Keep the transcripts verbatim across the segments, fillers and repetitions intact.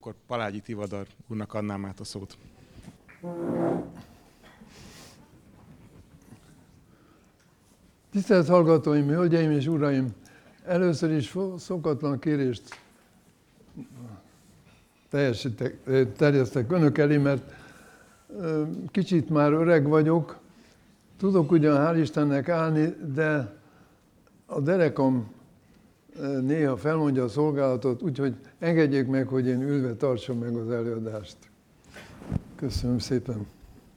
Akkor Palágyi Tivadar úrnak adnám át a szót. Tisztelt hallgatóim, hölgyeim és uraim! Először is szokatlan kérést terjesztek önök elé, mert kicsit már öreg vagyok. Tudok ugyan hál' Istennek állni, de a derekam néha felmondja a szolgálatot, úgyhogy engedjék meg, hogy én ülve tartsam meg az előadást. Köszönöm szépen.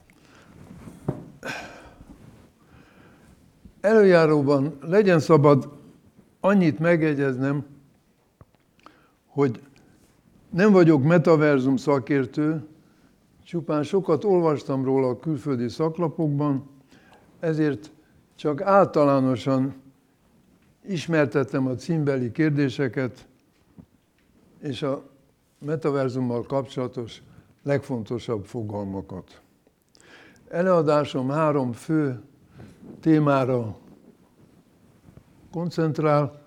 Előjáróban legyen szabad annyit megjegyeznem, hogy nem vagyok metaverzum szakértő, csupán sokat olvastam róla a külföldi szaklapokban, ezért csak általánosan ismertettem a címbeli kérdéseket és a metaverzummal kapcsolatos legfontosabb fogalmakat. Előadásom három fő témára koncentrál.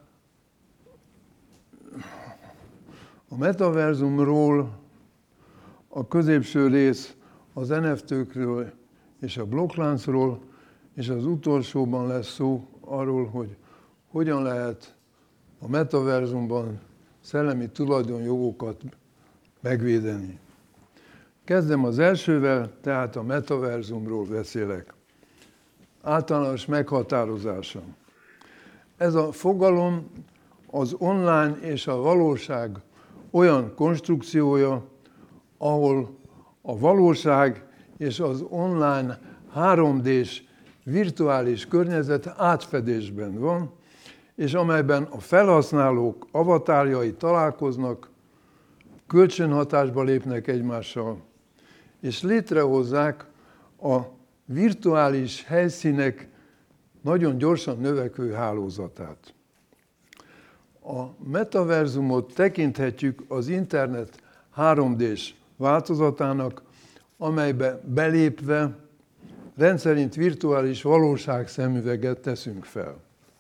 A metaverzumról, a középső rész az en ef té-kről és a blokkláncról, és az utolsóban lesz szó arról, hogy hogyan lehet a metaverzumban szellemi tulajdonjogokat megvédeni. Kezdem az elsővel, tehát a metaverzumról beszélek. Általános meghatározása. Ez a fogalom az online és a valóság olyan konstrukciója, ahol a valóság és az online három dés virtuális környezet átfedésben van, és amelyben a felhasználók avatárjai találkoznak, kölcsönhatásba lépnek egymással, és létrehozzák a virtuális helyszínek nagyon gyorsan növekvő hálózatát. A metaverzumot tekinthetjük az internet három dés változatának, amelybe belépve rendszerint virtuális valóságszemüveget teszünk fel.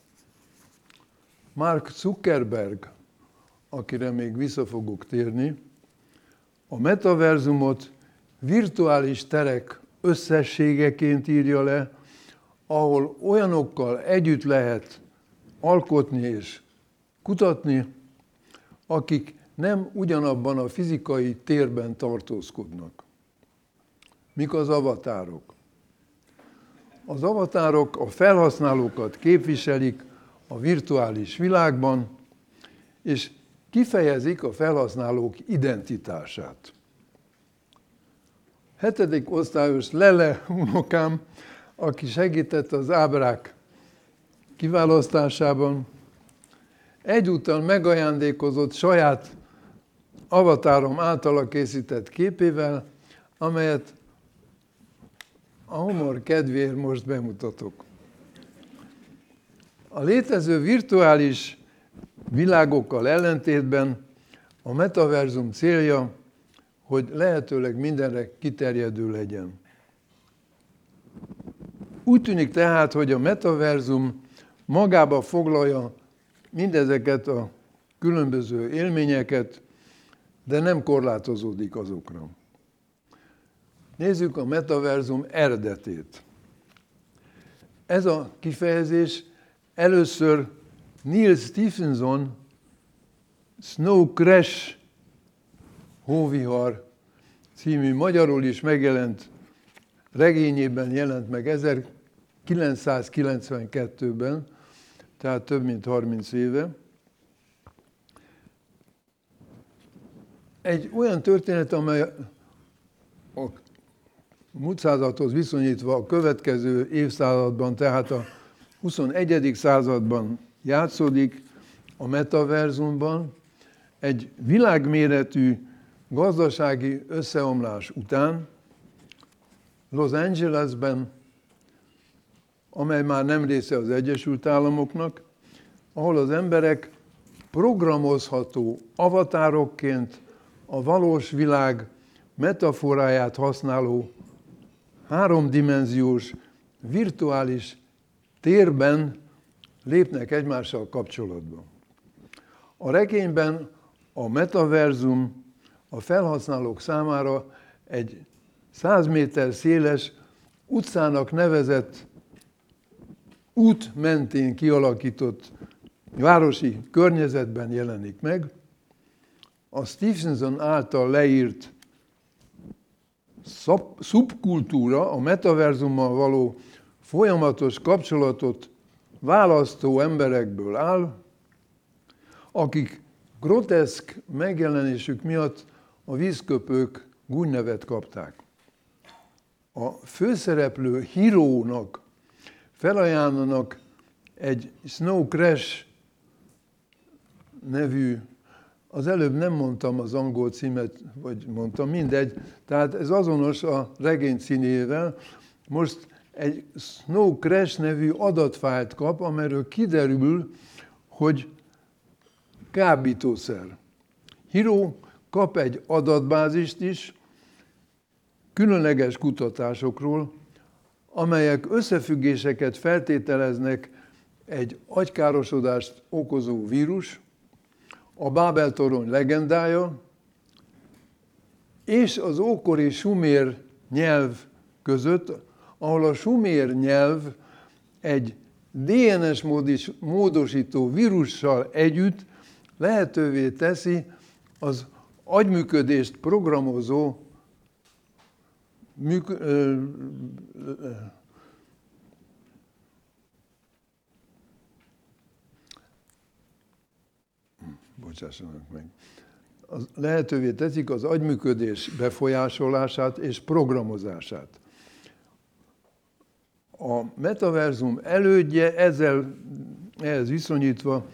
Mark Zuckerberg, akire még vissza fogok térni, a metaverzumot virtuális terek összességeként írja le, ahol olyanokkal együtt lehet alkotni és kutatni, akik nem ugyanabban a fizikai térben tartózkodnak. Mik az avatárok? Az avatárok a felhasználókat képviselik a virtuális világban, és kifejezik a felhasználók identitását. Hetedik osztályos Lele unokám, aki segített az ábrák kiválasztásában, egyúttal megajándékozott saját avatárom általa készített képével, amelyet a humor kedvéért most bemutatok. A létező virtuális világokkal ellentétben a metaverzum célja, hogy lehetőleg mindenre kiterjedő legyen. Úgy tűnik tehát, hogy a metaverzum magába foglalja mindezeket a különböző élményeket, de nem korlátozódik azokra. Nézzük a metaverzum eredetét. Ez a kifejezés először Neil Stephenson Snow Crash Hóvihar című magyarul is megjelent regényében jelent meg ezerkilencszázkilencvenkettőben, tehát több mint harminc éve. Egy olyan történet, amely a múlt századhoz viszonyítva a következő évszázadban, tehát a huszonegyedik században játszódik a metaverzumban, egy világméretű gazdasági összeomlás után Los Angelesben, amely már nem része az Egyesült Államoknak, ahol az emberek programozható avatárokként a valós világ metaforáját használó háromdimenziós virtuális térben lépnek egymással kapcsolatba. A regényben a metaverzum a felhasználók számára egy száz méter széles utcának nevezett út mentén kialakított városi környezetben jelenik meg. A Stephenson által leírt szubkultúra a metaverzummal való folyamatos kapcsolatot választó emberekből áll, akik groteszk megjelenésük miatt a vízköpők gúnynevet kapták. A főszereplő Hero-nak felajánlanak egy Snow Crash nevű, az előbb nem mondtam az angol címet, vagy mondtam, mindegy, tehát ez azonos a regény címével. Most egy Snow Crash nevű adatfájlt kap, amelyről kiderül, hogy kábítószer. Hero kap egy adatbázist is, különleges kutatásokról, amelyek összefüggéseket feltételeznek egy agykárosodást okozó vírus, a Bábel-torony legendája, és az ókori sumér nyelv között, ahol a sumér nyelv egy dé en es módosító vírussal együtt lehetővé teszi az agyműködést programozó műk, ö, ö, bocsássanak meg. Az lehetővé teszik az agyműködés befolyásolását és programozását. A metaverzum elődje ezzel ehhez viszonyítva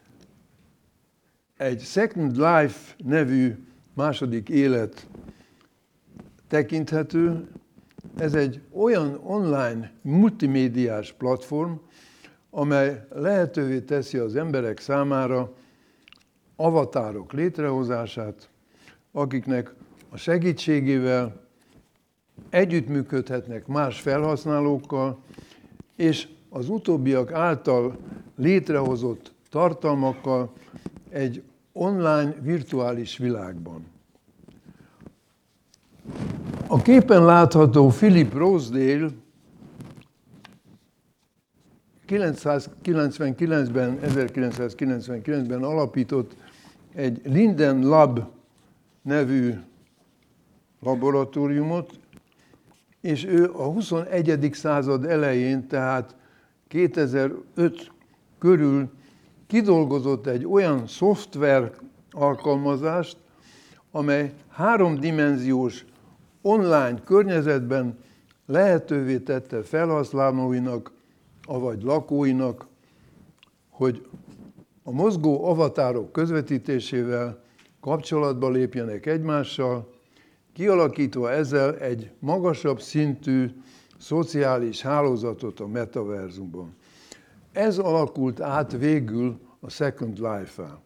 egy Second Life nevű második élet tekinthető. Ez egy olyan online multimédiás platform, amely lehetővé teszi az emberek számára avatárok létrehozását, akiknek a segítségével együttműködhetnek más felhasználókkal, és az utóbbiak által létrehozott tartalmakkal egy online virtuális világban. A képen látható Philip Rosedale kilencszázkilencvenkilencben, ezerkilencszázkilencvenkilencben alapított egy Linden Lab nevű laboratóriumot, és ő a huszonegyedik század elején, tehát kétezer-öt körül kidolgozott egy olyan szoftver alkalmazást, amely háromdimenziós online környezetben lehetővé tette felhasználóinak, avagy lakóinak, hogy a mozgó avatárok közvetítésével kapcsolatba lépjenek egymással, kialakítva ezzel egy magasabb szintű szociális hálózatot a metaverzumban. Ez alakult át végül a Second Life-á.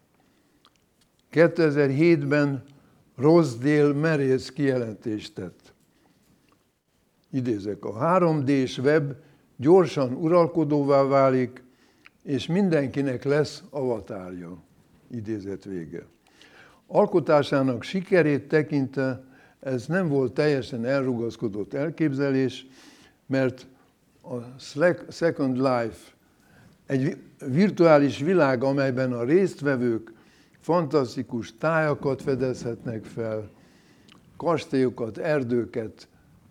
kétezer-hétben Rosedale merész kijelentést tett. Idézek, a három dés web gyorsan uralkodóvá válik, és mindenkinek lesz avatárja. Idézet vége. Alkotásának sikerét tekintve ez nem volt teljesen elrugaszkodott elképzelés, mert a Second Life egy virtuális világ, amelyben a résztvevők fantasztikus tájakat fedezhetnek fel, kastélyokat, erdőket,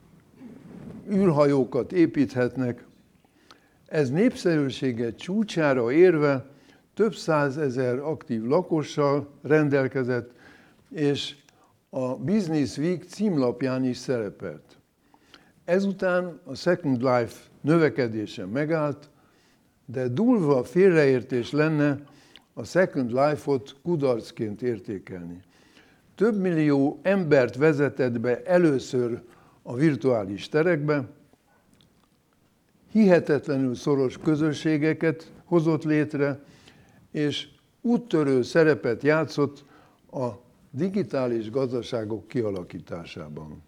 űrhajókat építhetnek. Ez népszerűsége csúcsára érve több százezer aktív lakossal rendelkezett, és a Business Week címlapján is szerepelt. Ezután a Second Life növekedése megállt, de durva félreértés lenne a Second Life-ot kudarcként értékelni. Több millió embert vezetett be először a virtuális terekbe, hihetetlenül szoros közösségeket hozott létre, és úttörő szerepet játszott a digitális gazdaságok kialakításában.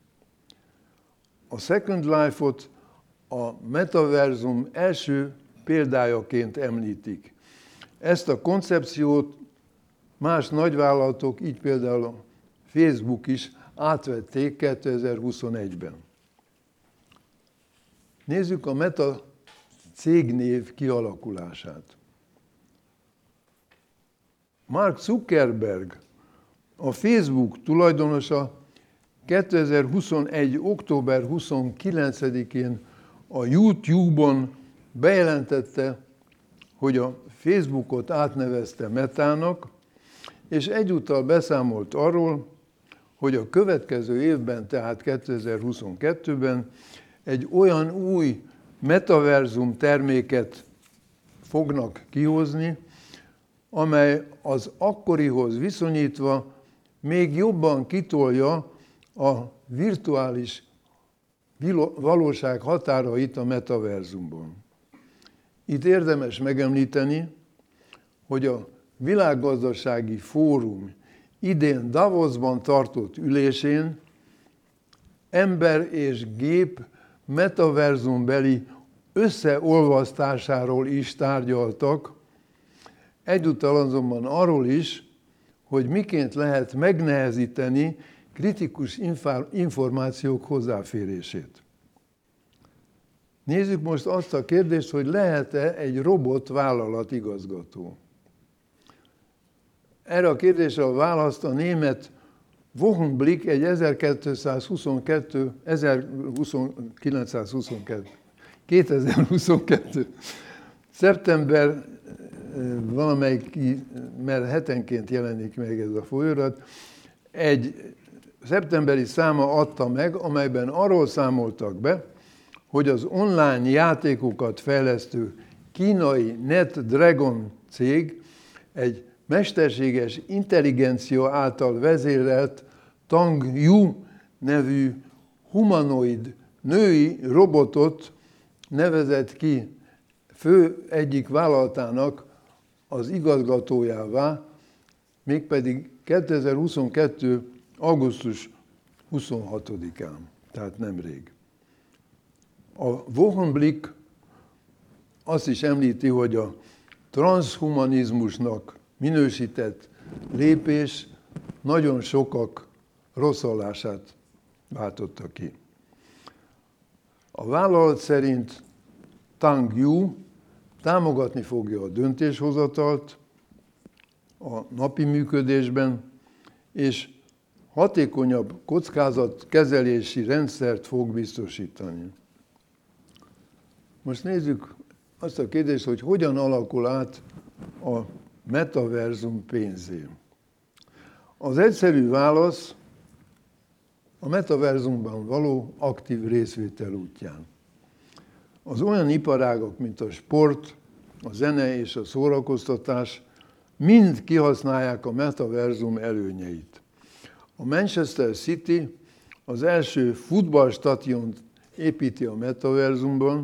A Second Life-ot a metaverzum első példájaként említik. Ezt a koncepciót más nagyvállalatok, így például a Facebook is átvették kétezer-huszonegyben. Nézzük a Meta cégnév kialakulását. Mark Zuckerberg, a Facebook tulajdonosa kétezer-huszonegy. október huszonkilencedikén a YouTube-on bejelentette, hogy a Facebookot átnevezte Metának, és egyúttal beszámolt arról, hogy a következő évben, tehát kétezer-huszonkettőben egy olyan új metaverzum terméket fognak kihozni, amely az akkorihoz viszonyítva még jobban kitolja a virtuális valóság határait a metaverzumban. Itt érdemes megemlíteni, hogy a Világgazdasági Fórum idén Davosban tartott ülésén ember és gép metaverzumbeli összeolvasztásáról is tárgyaltak, egyúttal azonban arról is, hogy miként lehet megnehezíteni kritikus információk hozzáférését. Nézzük most azt a kérdést, hogy lehet-e egy robot vállalatigazgató. Erre Erre a választ a német Wochenblick egy ezerkilencszázhuszonkettő, ezerkilencszázhuszonkettő, kétezer-huszonkettő. szeptember valamelyik, mert hetenként jelenik meg ez a folyóirat, egy szeptemberi száma adta meg, amelyben arról számoltak be, hogy az online játékokat fejlesztő kínai NetDragon cég egy mesterséges intelligencia által vezérelt Tang Yu nevű humanoid női robotot nevezett ki fő egyik vállalatának az igazgatójává, mégpedig kétezer-huszonkettő. augusztus huszonhatodikán, tehát nemrég. A Wochenblick azt is említi, hogy a transhumanizmusnak minősített lépés nagyon sokak rosszallását váltotta ki. A vállalat szerint Tang Yu támogatni fogja a döntéshozatalt a napi működésben, és hatékonyabb kockázatkezelési rendszert fog biztosítani. Most nézzük azt a kérdést, hogy hogyan alakul át a metaverzum pénzé. Az egyszerű válasz a metaverzumban való aktív részvétel útján. Az olyan iparágak, mint a sport, a zene és a szórakoztatás mind kihasználják a metaverzum előnyeit. A Manchester City az első futballstadiont építi a metaverzumban.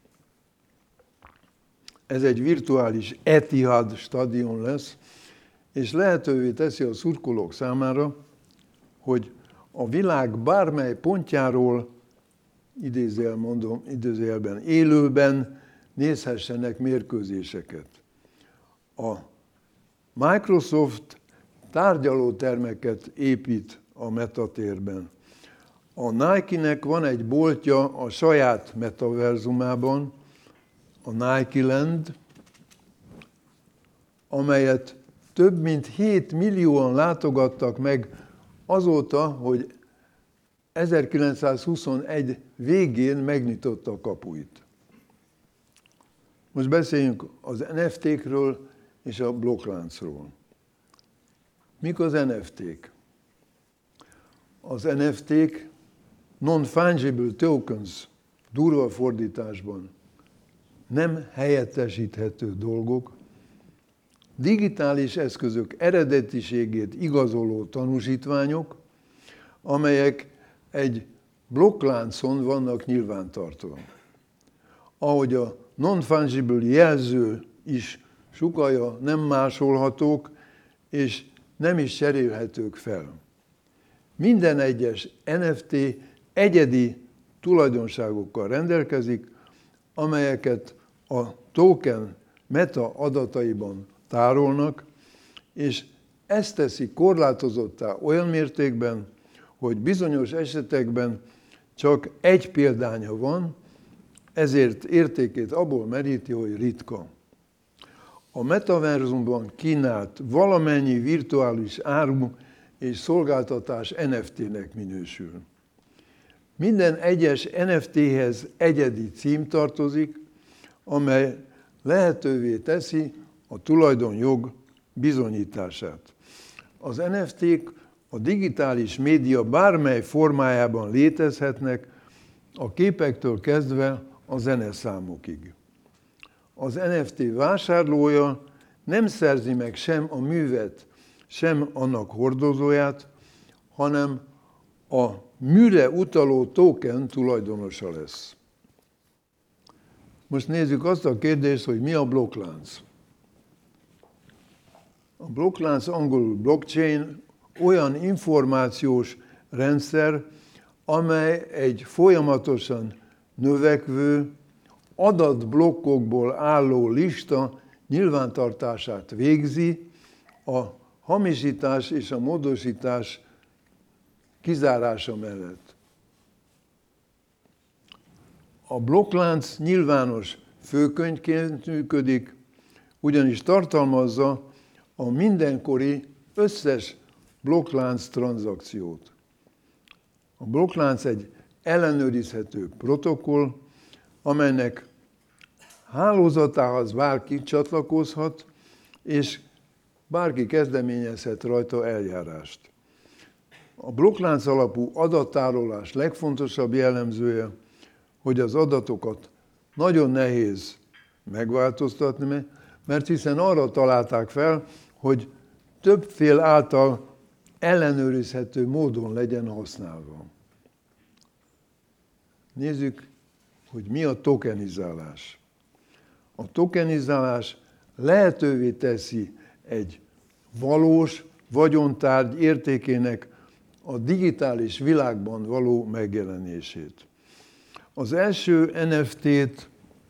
Ez egy virtuális Etihad stadion lesz, és lehetővé teszi a szurkolók számára, hogy a világ bármely pontjáról, idézőjel mondom, idézőjelben élőben nézhessenek mérkőzéseket. A Microsoft tárgyalótermeket épít a metatérben. A Nike-nek van egy boltja a saját metaverzumában, a Nike Land, amelyet több mint hét millióan látogattak meg azóta, hogy ezerkilencszázhuszonegy végén megnyitotta a kapuit. Most beszéljünk az en ef té-kről és a blokkláncról. Mik az en ef té-k? Az en ef té-k non-fungible tokens, durva fordításban nem helyettesíthető dolgok, digitális eszközök eredetiségét igazoló tanúsítványok, amelyek egy blokkláncon vannak nyilvántartva. Ahogy a non-fungible jelző is sukkalja, nem másolhatók, és nem is cserélhetők fel. Minden egyes en ef té egyedi tulajdonságokkal rendelkezik, amelyeket a token meta adataiban tárolnak, és ezt teszi korlátozottá olyan mértékben, hogy bizonyos esetekben csak egy példánya van, ezért értékét abból meríti, hogy ritka. A metaverzumban kínált valamennyi virtuális áru és szolgáltatás en ef té-nek minősül. Minden egyes en ef té-hez egyedi cím tartozik, amely lehetővé teszi a tulajdonjog bizonyítását. Az en ef té-k a digitális média bármely formájában létezhetnek, a képektől kezdve a zeneszámokig. Az en ef té vásárlója nem szerzi meg sem a művet, sem annak hordozóját, hanem a műre utaló token tulajdonosa lesz. Most nézzük azt a kérdést, hogy mi a blokklánc. A blokklánc, angolul blockchain, olyan információs rendszer, amely egy folyamatosan növekvő, adatblokkokból álló lista nyilvántartását végzi a hamisítás és a módosítás kizárása mellett. A blokklánc nyilvános főkönyvként működik, ugyanis tartalmazza a mindenkori összes blokklánc tranzakciót. A blokklánc egy ellenőrizhető protokoll, amelynek hálózatához bárki csatlakozhat, és bárki kezdeményezhet rajta eljárást. A blokklánc alapú adattárolás legfontosabb jellemzője, hogy az adatokat nagyon nehéz megváltoztatni, mert hiszen arra találták fel, hogy több fél által ellenőrizhető módon legyen használva. Nézzük, hogy mi a tokenizálás. A tokenizálás lehetővé teszi egy valós vagyontárgy értékének a digitális világban való megjelenését. Az első en ef té-t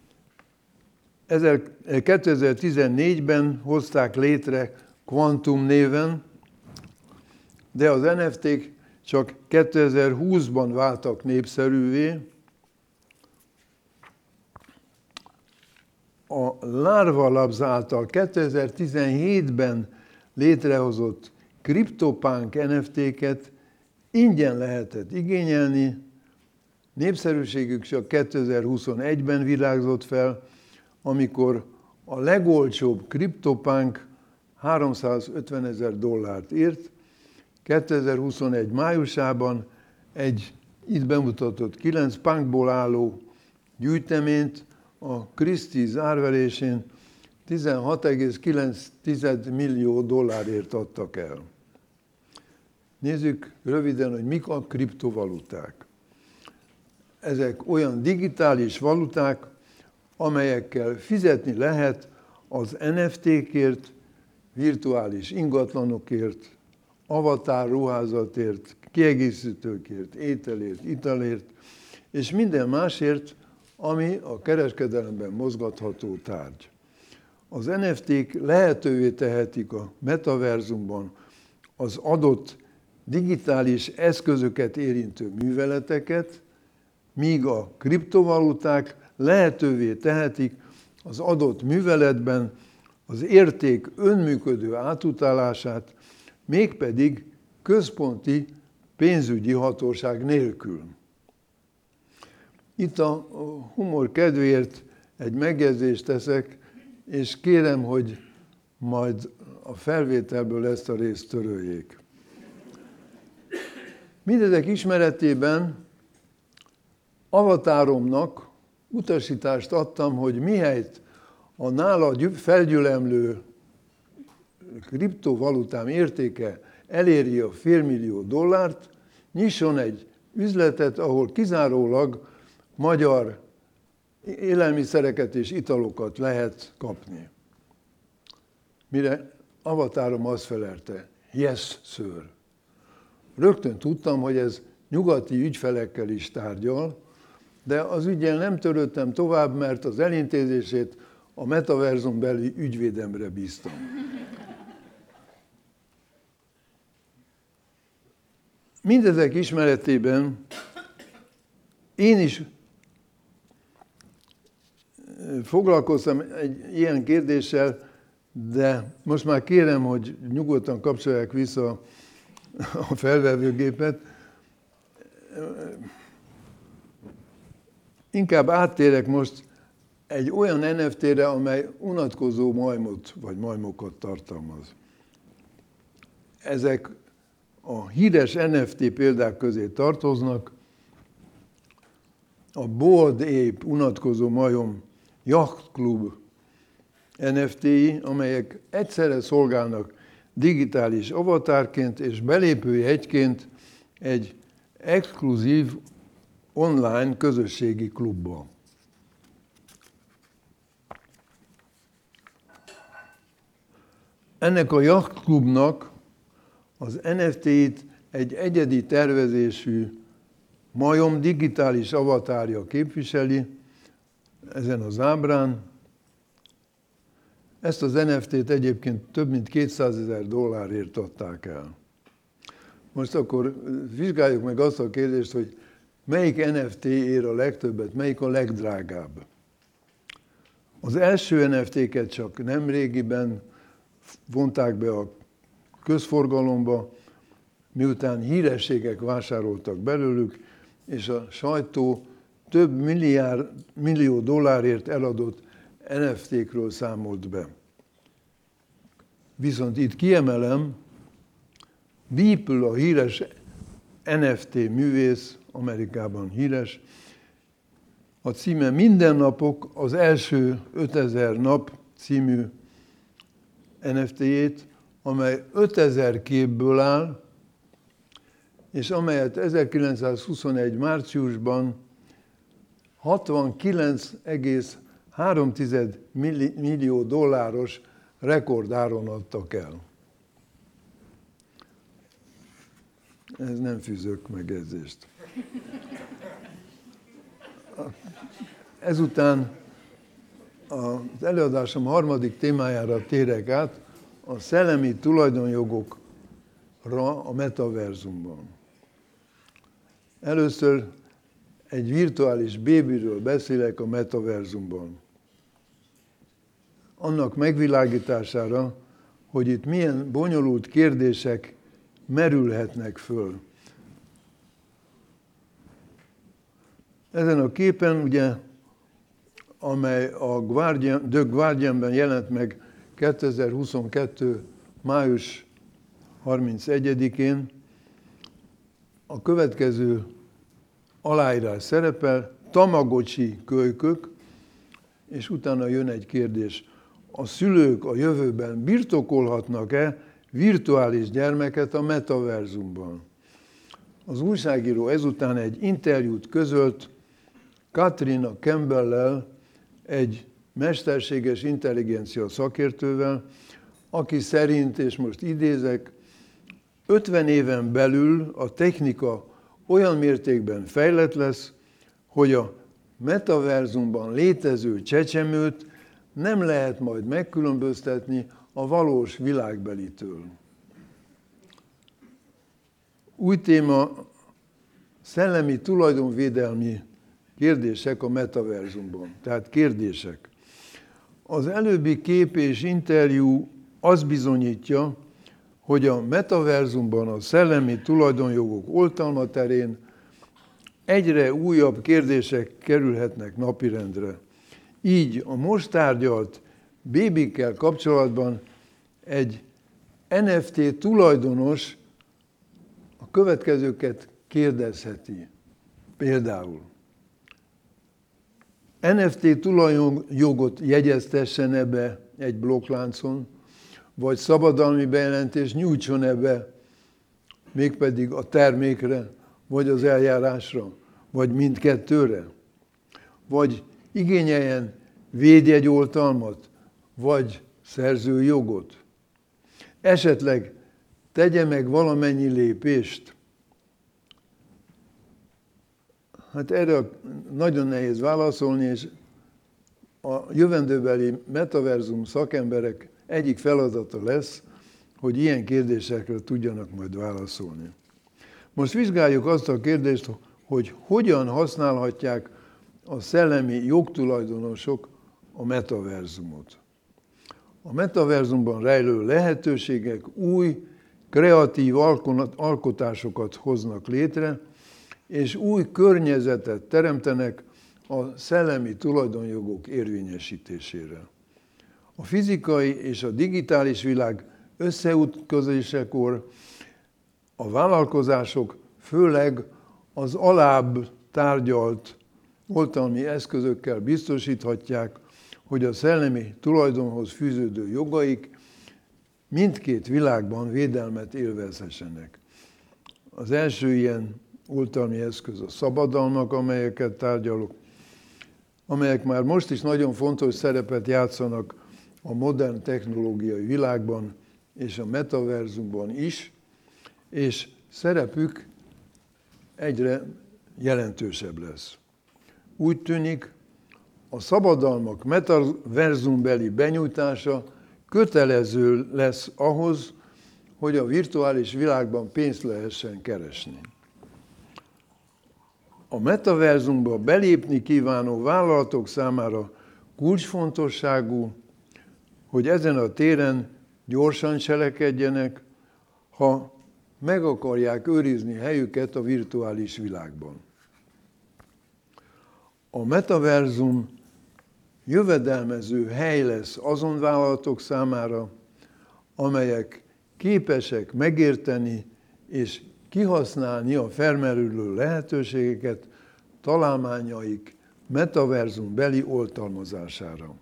kétezer-tizennégyben hozták létre Quantum néven, de az en ef té-k csak kétezer-húszban váltak népszerűvé. A Larva Labs által kétezer-tizenhétben létrehozott CryptoPunk en ef té-ket ingyen lehetett igényelni, népszerűségük csak kétezer-huszonegyben virágzott fel, amikor a legolcsóbb CryptoPunk háromszázötvenezer dollárt ért. kétezer-huszonegy májusában egy itt bemutatott kilenc punkból álló gyűjteményt a Christie's árverésén tizenhat egész kilenc millió dollárért adtak el. Nézzük röviden, hogy mik a kriptovaluták. Ezek olyan digitális valuták, amelyekkel fizetni lehet az en ef té-kért, virtuális ingatlanokért, avatár ruházatért, kiegészítőkért, ételért, italért, és minden másért, ami a kereskedelemben mozgatható tárgy. Az en ef té-k lehetővé tehetik a metaverzumban az adott digitális eszközöket érintő műveleteket, míg a kriptovaluták lehetővé tehetik az adott műveletben az érték önműködő átutalását, mégpedig központi pénzügyi hatóság nélkül. Itt a humor kedvéért egy megjegyzést teszek, és kérem, hogy majd a felvételből ezt a részt töröljék. Mindezek ismeretében avatáromnak utasítást adtam, hogy mihelyt a nála felgyülemlő kriptovalutám értéke eléri a félmillió dollárt, nyisson egy üzletet, ahol kizárólag magyar élelmiszereket és italokat lehet kapni. Mire avatárom azt felelte, yes, sir. Rögtön tudtam, hogy ez nyugati ügyfelekkel is tárgyal, de az üggyel nem törődtem tovább, mert az elintézését a metaverzum beli ügyvédemre bíztam. Mindezek ismeretében én is foglalkoztam egy ilyen kérdéssel, de most már kérem, hogy nyugodtan kapcsolják vissza a felvevőgépet. Inkább áttérek most egy olyan en ef té-re, amely unatkozó majmot vagy majmokat tartalmaz. Ezek a híres en ef té példák közé tartoznak. A Bored Ape unatkozó majom Yacht Club en ef té-i, amelyek egyszerre szolgálnak digitális avatárként és belépőjegyként egy exkluzív online közösségi klubba. Ennek a Yacht Clubnak az en ef té-it egy egyedi tervezésű majom digitális avatárja képviseli ezen az ábrán. Ezt az en ef té-t egyébként több mint kétszázezer dollárért adták el. Most akkor vizsgáljuk meg azt a kérdést, hogy melyik en ef té ér a legtöbbet, melyik a legdrágább. Az első en ef té-ket csak nemrégiben vonták be a közforgalomba, miután hírességek vásároltak belőlük, és a sajtó több milliárd, millió dollárért eladott en ef té-kről számolt be. Viszont itt kiemelem, Beeple, a híres en ef té művész, Amerikában híres, a címe Mindennapok, az első ötezer nap című en ef té-jét, amely ötezer képből áll, és amelyet ezerkilencszázhuszonegy márciusban hatvankilenc egész három millió dolláros rekordáron adtak el. Ez nem fűzök megjegyzést. Ezután az előadásom harmadik témájára térek át, a szellemi tulajdonjogokra a metaverzumban. Először egy virtuális bébiről beszélek a metaverzumban. Annak megvilágítására, hogy itt milyen bonyolult kérdések merülhetnek föl. Ezen a képen, ugye, amely a Guardian, The Guardianben jelent meg kétezer-huszonkettő. május harmincegyedikén, a következő aláírás szerepel, Tamagocsi kölykök, és utána jön egy kérdés. A szülők a jövőben birtokolhatnak-e virtuális gyermeket a metaverzumban? Az újságíró ezután egy interjút közölt Katrina Campbell-lel, egy mesterséges intelligencia szakértővel, aki szerint, és most idézek, ötven éven belül a technika olyan mértékben fejlett lesz, hogy a metaverzumban létező csecsemőt nem lehet majd megkülönböztetni a valós világbelitől. Új téma, szellemi tulajdonvédelmi kérdések a metaverzumban. Tehát kérdések. Az előbbi kép és interjú azt bizonyítja, hogy a metaverzumban a szellemi tulajdonjogok oltalma terén egyre újabb kérdések kerülhetnek napirendre. Így a most tárgyalt bébikkel kapcsolatban egy en ef té tulajdonos a következőket kérdezheti. Például en ef té tulajdonjogot jegyeztessen-e be egy blokkláncon, vagy szabadalmi bejelentést nyújtson-e be, mégpedig a termékre, vagy az eljárásra, vagy mindkettőre, vagy igényeljen védjegyoltalmat, vagy szerzői jogot. Esetleg tegye meg valamennyi lépést. Hát erre nagyon nehéz válaszolni, és a jövendőbeli metaverzum szakemberek egyik feladata lesz, hogy ilyen kérdésekre tudjanak majd válaszolni. Most vizsgáljuk azt a kérdést, hogy hogyan használhatják a szellemi jogtulajdonosok a metaverzumot. A metaverzumban rejlő lehetőségek új, kreatív alkotásokat hoznak létre, és új környezetet teremtenek a szellemi tulajdonjogok érvényesítésére. A fizikai és a digitális világ összeütközésekor a vállalkozások főleg az alább tárgyalt oltalmi eszközökkel biztosíthatják, hogy a szellemi tulajdonhoz fűződő jogaik mindkét világban védelmet élvezhessenek. Az első ilyen oltalmi eszköz a szabadalmak, amelyeket tárgyalok, amelyek már most is nagyon fontos szerepet játszanak a modern technológiai világban és a metaverzumban is, és szerepük egyre jelentősebb lesz. Úgy tűnik, a szabadalmak metaverzumbeli benyújtása kötelező lesz ahhoz, hogy a virtuális világban pénzt lehessen keresni. A metaverzumba belépni kívánó vállalatok számára kulcsfontosságú, hogy ezen a téren gyorsan cselekedjenek, ha meg akarják őrizni helyüket a virtuális világban. A metaverzum jövedelmező hely lesz azon vállalatok számára, amelyek képesek megérteni és kihasználni a felmerülő lehetőségeket találmányaik metaverzum beli oltalmazására.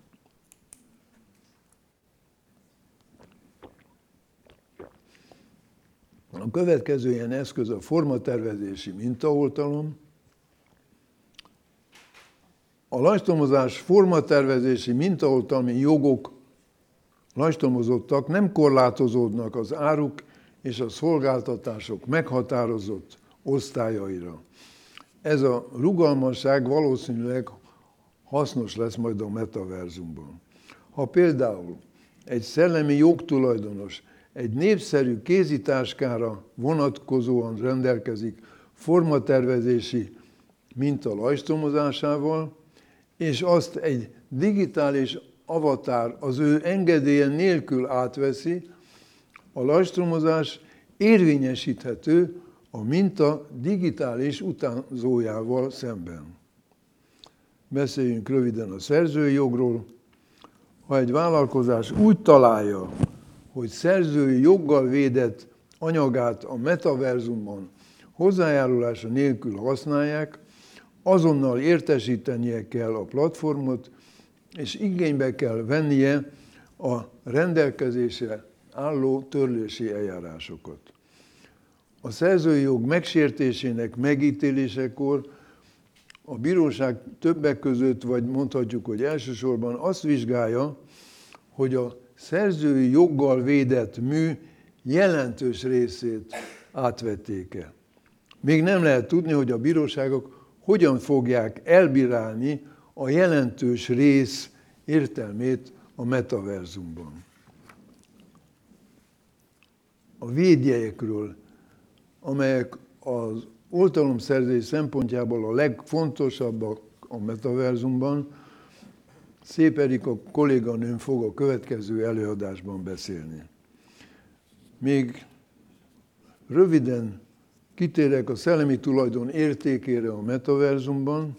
A következő ilyen eszköz a formatervezési mintaoltalom. A lajstromozás formatervezési mintaoltalmi jogok lajstromozottak nem korlátozódnak az áruk és a szolgáltatások meghatározott osztályaira. Ez a rugalmasság valószínűleg hasznos lesz majd a metaverzumban. Ha például egy szellemi jogtulajdonos egy népszerű kézitáskára vonatkozóan rendelkezik formatervezési minta lajstromozásával, és azt egy digitális avatár az ő engedélye nélkül átveszi, a lajstromozás érvényesíthető a minta digitális utánzójával szemben. Beszéljünk röviden a szerzői jogról. Ha egy vállalkozás úgy találja, hogy szerzői joggal védett anyagát a metaverzumban hozzájárulása nélkül használják, azonnal értesítenie kell a platformot, és igénybe kell vennie a rendelkezésre álló törlési eljárásokat. A szerzői jog megsértésének megítélésekor a bíróság többek között, vagy mondhatjuk, hogy elsősorban azt vizsgálja, hogy a szerzői joggal védett mű jelentős részét átvették-e. Még nem lehet tudni, hogy a bíróságok hogyan fogják elbírálni a jelentős rész értelmét a metaverzumban. A védjegyekről, amelyek az oltalomszerzés szempontjából a legfontosabbak a metaverzumban, Szép Erika kolléganőm fog a következő előadásban beszélni. Még röviden kitérek a szellemi tulajdon értékére a metaverzumban,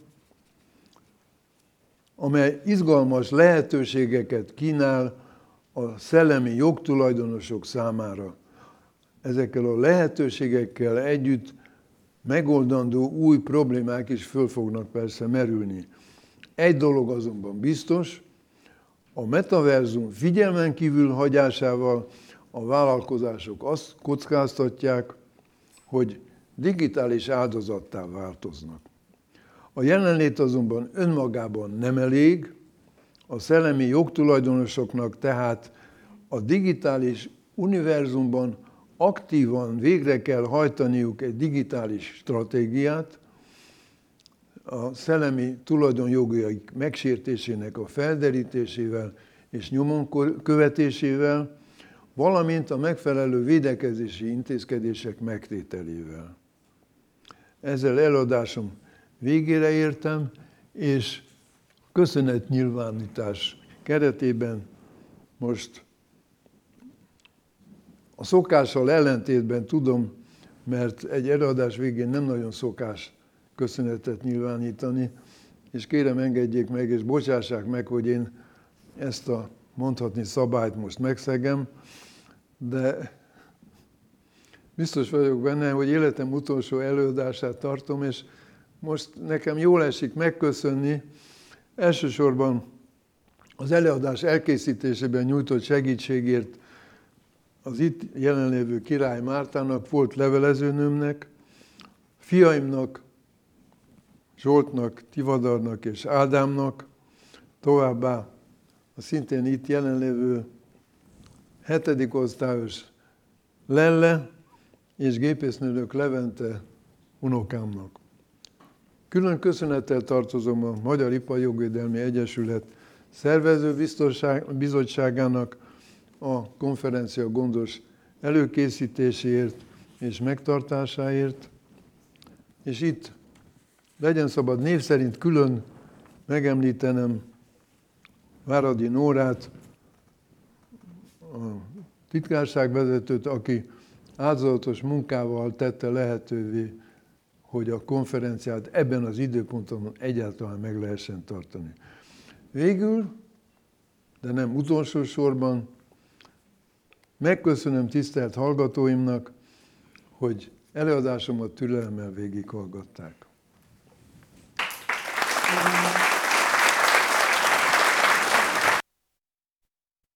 amely izgalmas lehetőségeket kínál a szellemi jogtulajdonosok számára. Ezekkel a lehetőségekkel együtt megoldandó új problémák is föl fognak persze merülni. Egy dolog azonban biztos, a metaverzum figyelmen kívül hagyásával a vállalkozások azt kockáztatják, hogy digitális áldozattá változnak. A jelenlét azonban önmagában nem elég, a szellemi jogtulajdonosoknak tehát a digitális univerzumban aktívan végre kell hajtaniuk egy digitális stratégiát, a szellemi tulajdonjogaik megsértésének a felderítésével és nyomon követésével, valamint a megfelelő védekezési intézkedések megtételével. ezzel előadásom végére értem, és köszönetnyilvánítás keretében most a szokással ellentétben tudom, mert egy előadás végén nem nagyon szokás köszönetet nyilvánítani, és kérem engedjék meg, és bocsássák meg, hogy én ezt a mondhatni szabályt most megszegem, de biztos vagyok benne, hogy életem utolsó előadását tartom, és most nekem jól esik megköszönni elsősorban az előadás elkészítésében nyújtott segítségért az itt jelenlévő Király Mártának, volt levelezőnőmnek, fiaimnak, Zsoltnak, Tivadarnak és Ádámnak, továbbá a szintén itt jelenlévő hetedik osztályos Lelle és gépésznőnök Levente unokámnak. Külön köszönettel tartozom a Magyar Ipari Jogvédelmi Egyesület szervező bizottságának a konferencia gondos előkészítéséért és megtartásáért, és itt legyen szabad név szerint külön megemlítenem Váradi Nórát, a titkárságvezetőt, aki áldozatos munkával tette lehetővé, hogy a konferenciát ebben az időponton egyáltalán meg lehessen tartani. Végül, de nem utolsó sorban, megköszönöm tisztelt hallgatóimnak, hogy előadásomat türelemmel végighallgatták.